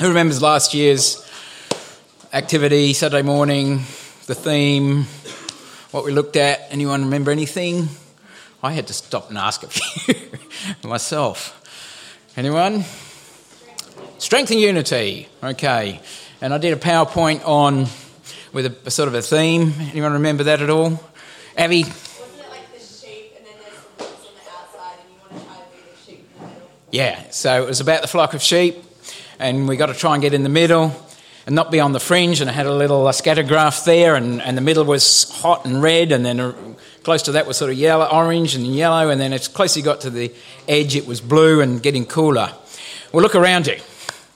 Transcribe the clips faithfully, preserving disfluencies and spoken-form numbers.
Who remembers last year's activity, Saturday morning, the theme, what we looked at? Anyone remember anything? I had to stop and ask a few myself. Anyone? Strength and unity. Okay. And I did a PowerPoint on with a, a sort of a theme. Anyone remember that at all? Abby? Wasn't it like the sheep and then there's the wolves on the outside and you want to try to be the sheep in the middle? Yeah, so it was about the flock of sheep and we got to try and get in the middle and not be on the fringe, and it had a little uh, scatter graph there, and, and the middle was hot and red, and then uh, close to that was sort of yellow, orange and yellow, and then as close as you got to the edge it was blue and getting cooler. Well, look around you.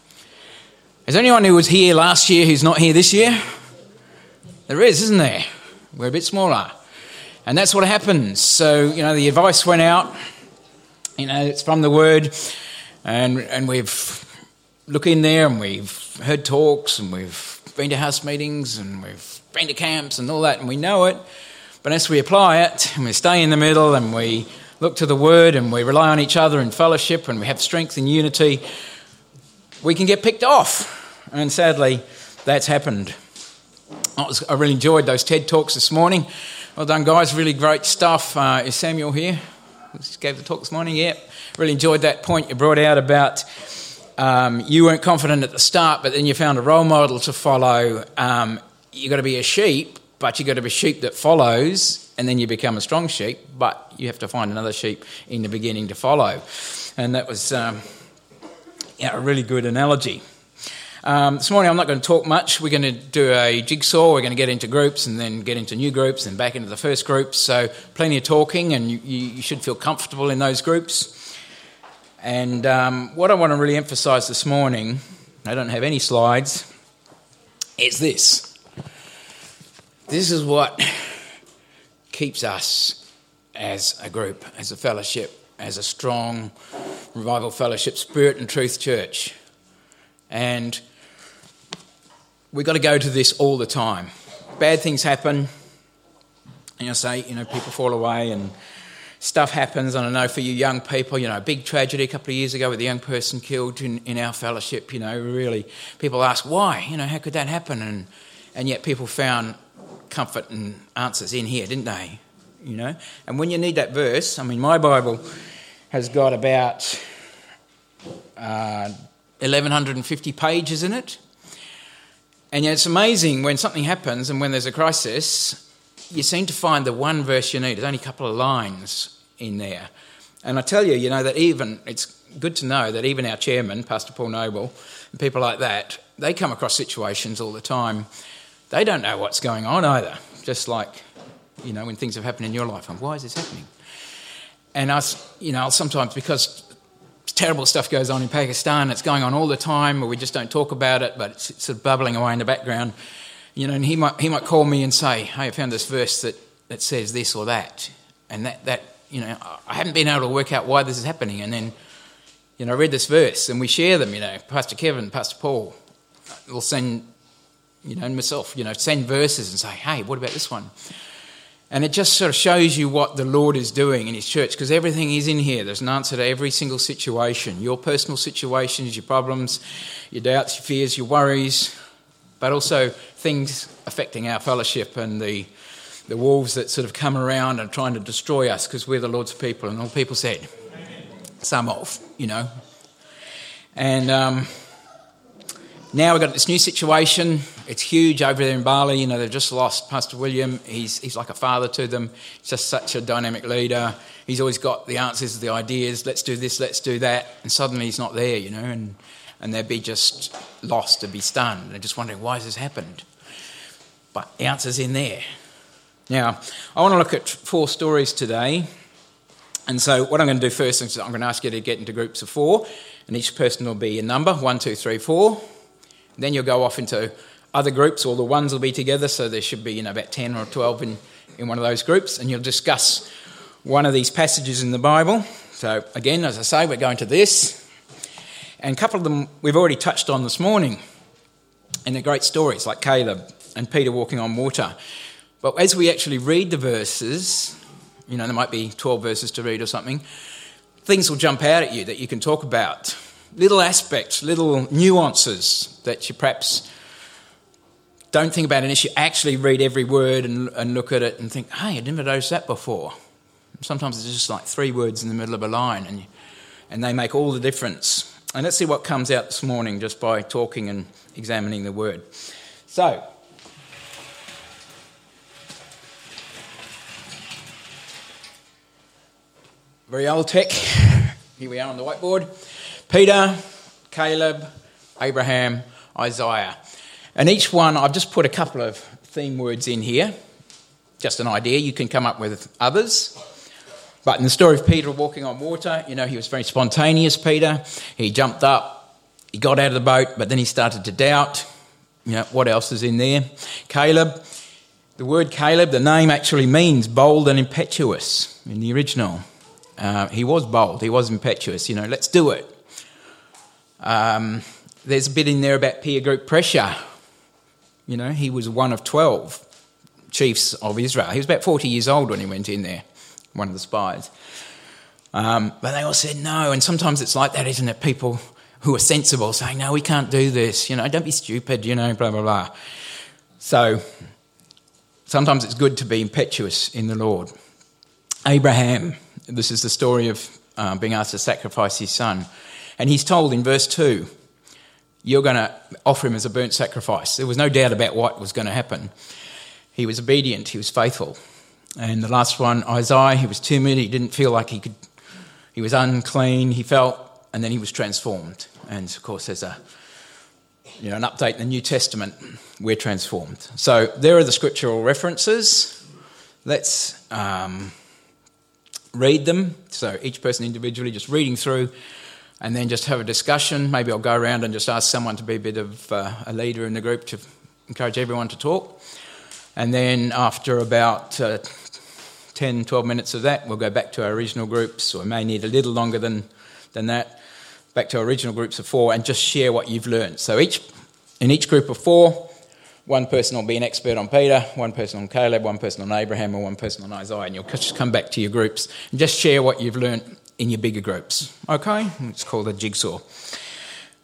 Is there anyone who was here last year who's not here this year? There is, isn't there? We're a bit smaller. And that's what happens. So, you know, the advice went out, you know, it's from the Word, and and we've looked in there and we've heard talks and we've been to house meetings and we've been to camps and all that, and we know it. But as we apply it and we stay in the middle and we look to the Word and we rely on each other in fellowship and we have strength and unity, we can get picked off. And sadly, that's happened. I, was, I really enjoyed those TED Talks this morning. Well done, guys. Really great stuff. Uh, is Samuel here? Just gave the talk this morning. Yeah. Really enjoyed that point you brought out about um, you weren't confident at the start, but then you found a role model to follow. Um, you've got to be a sheep, but you've got to be a sheep that follows, and then you become a strong sheep, but you have to find another sheep in the beginning to follow. And that was um, yeah, a really good analogy. Um, this morning I'm not going to talk much. We're going to do a jigsaw. We're going to get into groups and then get into new groups and back into the first group. So plenty of talking, and you, you should feel comfortable in those groups. And um, what I want to really emphasise this morning, I don't have any slides, is this. This is what keeps us as a group, as a fellowship, as a strong revival fellowship, Spirit and Truth Church. And we've got to go to this all the time. Bad things happen, and you'll say, you know, people fall away and stuff happens. And I know for you young people, you know, a big tragedy a couple of years ago with a young person killed in, in our fellowship, you know, really, people ask why, you know, how could that happen? And and yet people found comfort and answers in here, didn't they? You know, and when you need that verse, I mean, my Bible has got about uh, eleven fifty pages in it. And yet it's amazing when something happens and when there's a crisis, you seem to find the one verse you need. There's only a couple of lines in there. And I tell you, you know, that even, it's good to know that even our chairman, Pastor Paul Noble, and people like that, they come across situations all the time. They don't know what's going on either. Just like, you know, when things have happened in your life, and why is this happening? And us, you know, sometimes because terrible stuff goes on in Pakistan, it's going on all the time, or we just don't talk about it, but it's sort of bubbling away in the background. You know, and he might he might call me and say, hey, I found this verse that, that says this or that. And that, that, you know, I haven't been able to work out why this is happening. And then, you know, I read this verse and we share them, you know, Pastor Kevin, Pastor Paul will send, you know, and myself, you know, send verses and say, hey, what about this one? And it just sort of shows you what the Lord is doing in his church, because everything is in here. There's an answer to every single situation, your personal situations, your problems, your doubts, your fears, your worries, but also things affecting our fellowship and the the wolves that sort of come around and trying to destroy us because we're the Lord's people. And all people said, amen. Some of, you know. And um, now we've got this new situation. It's huge over there in Bali. You know, they've just lost Pastor William. He's he's like a father to them. He's just such a dynamic leader. He's always got the answers, the ideas. Let's do this, let's do that. And suddenly he's not there, you know, and, and they'd be just lost, they'd be stunned. They're just wondering, why has this happened? But the answer's in there. Now, I want to look at four stories today. And so what I'm going to do first is I'm going to ask you to get into groups of four, and each person will be a number, one, two, three, four. Then you'll go off into other groups. All the ones will be together, so there should be, you know, about ten or twelve in, in one of those groups, and you'll discuss one of these passages in the Bible. So again, as I say, we're going to this. And a couple of them we've already touched on this morning, and they're great stories, like Caleb and Peter walking on water. But as we actually read the verses, you know, there might be twelve verses to read or something, things will jump out at you that you can talk about. little aspects, little nuances that you perhaps don't think about unless you actually read every word and, and look at it and think, hey, I never noticed that before. Sometimes it's just like three words in the middle of a line, and, you, and they make all the difference. And let's see what comes out this morning just by talking and examining the word. So, very old tech. Here we are on the whiteboard. Peter, Caleb, Abraham, Isaiah. And each one, I've just put a couple of theme words in here. Just an idea. You can come up with others. But in the story of Peter walking on water, you know, he was very spontaneous, Peter. He jumped up, he got out of the boat, but then he started to doubt. You know, what else is in there? Caleb, the word Caleb, the name actually means bold and impetuous in the original. Uh, he was bold, he was impetuous, you know, let's do it. Um, there's a bit in there about peer group pressure. You know, he was one of twelve chiefs of Israel. He was about forty years old when he went in there, one of the spies. Um, but they all said no, and sometimes it's like that, isn't it? People who are sensible saying, no, we can't do this, you know, don't be stupid, you know, blah, blah, blah. So sometimes it's good to be impetuous in the Lord. Abraham, this is the story of uh, being asked to sacrifice his son. And he's told in verse two, you're going to offer him as a burnt sacrifice. There was no doubt about what was going to happen. He was obedient, he was faithful. And the last one, Isaiah, he was timid, he didn't feel like he could, he was unclean, he felt, and then he was transformed. And of course there's a, you know, an update in the New Testament, we're transformed. So there are the scriptural references. Let's um, read them. So each person individually, just reading through, and then just have a discussion. Maybe I'll go around and just ask someone to be a bit of uh, a leader in the group to encourage everyone to talk. And then after about uh, ten, twelve minutes of that, we'll go back to our original groups, or we may need a little longer than, than that, back to our original groups of four, and just share what you've learned. So each in each group of four, one person will be an expert on Peter, one person on Caleb, one person on Abraham, or one person on Isaiah, and you'll just come back to your groups and just share what you've learned in your bigger groups. Okay? It's called a jigsaw.